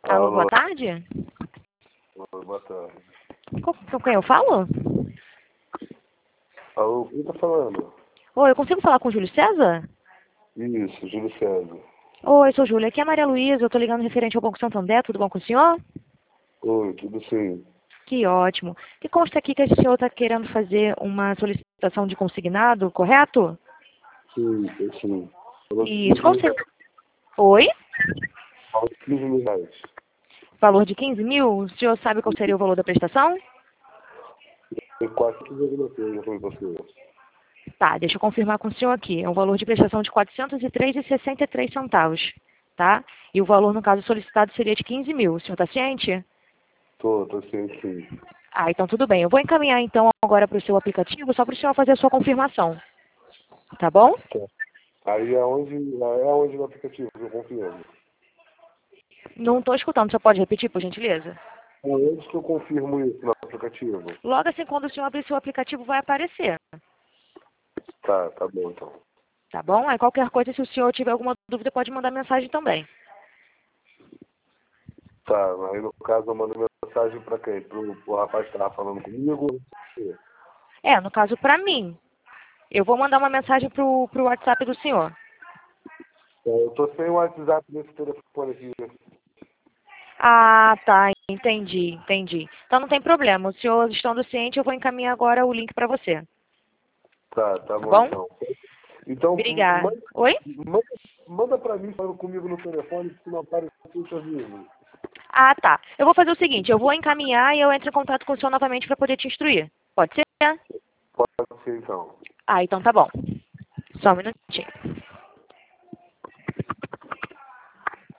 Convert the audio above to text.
Alô, boa Alô, tarde? boa tarde. Com quem eu falo? Alô, quem tá falando? Oi, eu consigo falar com o Júlio César? Isso, Júlio César. Oi, sou Júlia. Aqui é a Maria Luísa. Eu tô ligando referente ao Banco Santander. Tudo bom com o senhor? Oi, tudo sim. Que ótimo. Que consta aqui que o senhor está querendo fazer uma solicitação de consignado, correto? Sim, sim. Falou de Isso. 15 Qual mil seria? reais. Oi? Falou de 15 mil reais. Valor de 15 mil? O senhor sabe qual seria o valor da prestação? Tem quase tudo alguma coisa com você. Tá, deixa eu confirmar com o senhor aqui. É um valor de prestação de R$ 403,63, tá? E o valor, no caso solicitado, seria de 15 mil. O senhor está ciente? Tô ciente sim. Ah, então tudo bem. Eu vou encaminhar então agora para o seu aplicativo, só para o senhor fazer a sua confirmação. Tá bom? Tá. Aí é onde no aplicativo que eu confirmo. Não estou escutando. Você pode repetir, por gentileza? Aonde que eu confirmo isso no aplicativo? Logo assim, quando o senhor abrir seu aplicativo, vai aparecer. Tá bom então. Tá bom? Aí qualquer coisa, se o senhor tiver alguma dúvida, pode mandar mensagem também. Tá, aí no caso eu mando mensagem pra quem? Pro rapaz que tava falando comigo? É, no caso, para mim. Eu vou mandar uma mensagem pro WhatsApp do senhor. Eu tô sem o WhatsApp nesse telefone aqui. Ah, tá. Entendi. Então não tem problema. O senhor estando ciente, eu vou encaminhar agora o link para você. Tá Tá bom bom? então. Então, Obrigada. Oi? manda pra mim falando comigo no telefone, se não aparecer, eu te aviso. Ah, tá. Eu vou fazer o seguinte, eu vou encaminhar e eu entro em contato com o senhor novamente para poder te instruir. Pode ser? Pode ser então. Ah, então tá bom. Só um minutinho.